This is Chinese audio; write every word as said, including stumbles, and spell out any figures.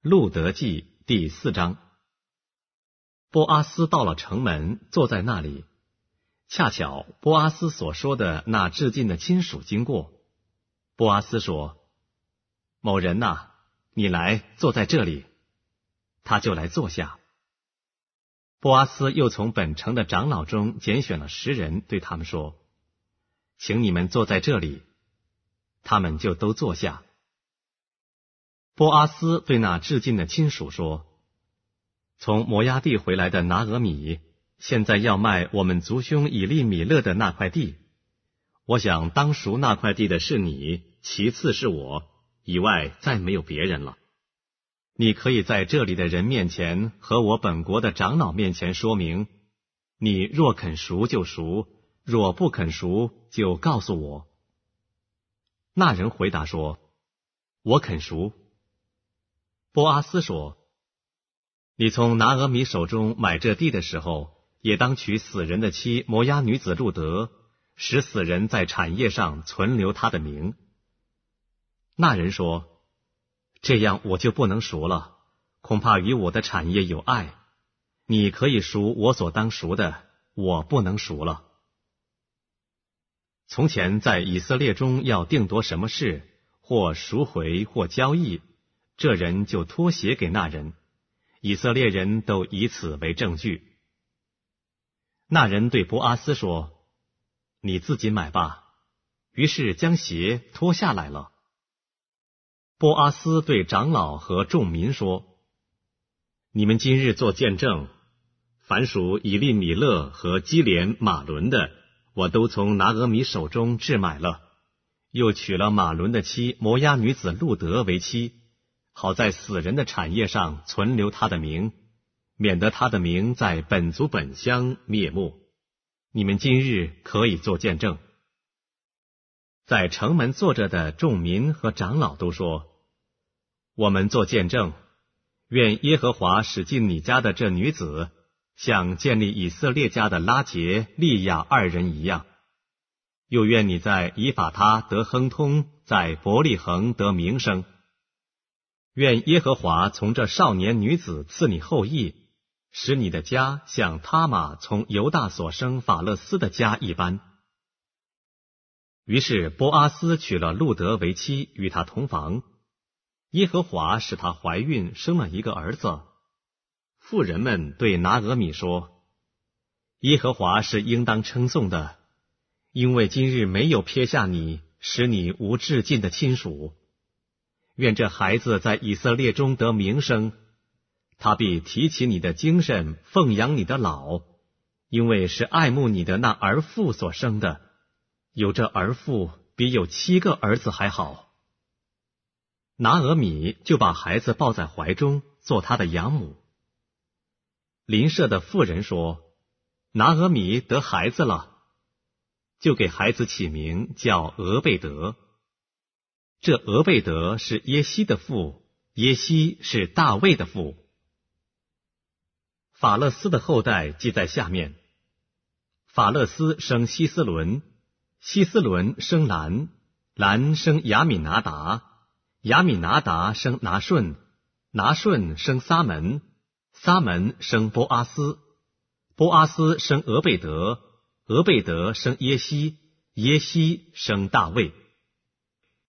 路德记第四章。波阿斯到了城门，坐在那里。恰巧波阿斯所说的那至近的亲属经过。波阿斯说：“某人呐、啊，你来坐在这里。”他就来坐下。波阿斯又从本城的长老中拣选了十人，对他们说：“请你们坐在这里。”他们就都坐下。波阿斯对那至近的亲属说：“从摩押地回来的拿俄米，现在要卖我们族兄以利米勒的那块地。我想当赎那块地的是你，其次是我，以外再没有别人了。你可以在这里的人面前和我本国的长老面前说明，你若肯赎就赎，若不肯赎就告诉我。”那人回答说：“我肯赎。”波阿斯说：“你从拿俄米手中买这地的时候，也当娶死人的妻摩押女子路德，使死人在产业上存留他的名。”那人说：“这样我就不能赎了，恐怕与我的产业有碍。你可以赎我所当赎的，我不能赎了。”从前在以色列中要定夺什么事，或赎回或交易，这人就托写给那人，以色列人都以此为证据。那人对波阿斯说：“你自己买吧。”于是将鞋脱下来了。波阿斯对长老和众民说：“你们今日做见证，凡属以利米勒和基连马伦的，我都从拿俄米手中置买了，又娶了马伦的妻摩押女子路德为妻，好在死人的产业上存留他的名，免得他的名在本族本乡灭没。你们今日可以做见证。”在城门坐着的众民和长老都说：“我们做见证，愿耶和华使进你家的这女子，像建立以色列家的拉结、利亚二人一样。又愿你在以法他得亨通，在伯利恒得名声。愿耶和华从这少年女子赐你后裔，使你的家像他玛从犹大所生法勒斯的家一般。”于是波阿斯娶了路德为妻，与他同房。耶和华使她怀孕，生了一个儿子。妇人们对拿俄米说：“耶和华是应当称颂的，因为今日没有撇下你，使你无至近的亲属。愿这孩子在以色列中得名声，他必提起你的精神，奉养你的老，因为是爱慕你的那儿妇所生的。有这儿妇比有七个儿子还好。”拿俄米就把孩子抱在怀中，做他的养母。邻舍的妇人说：“拿俄米得孩子了。”就给孩子起名叫俄贝德。这俄贝德是耶西的父，耶西是大卫的父。法勒斯的后代记在下面：法勒斯生希斯伦，希斯伦生兰，兰生亚米拿达，亚米拿达生拿顺，拿顺生撒门，撒门生波阿斯，波阿斯生俄贝德，俄贝德生耶西，耶西生大卫。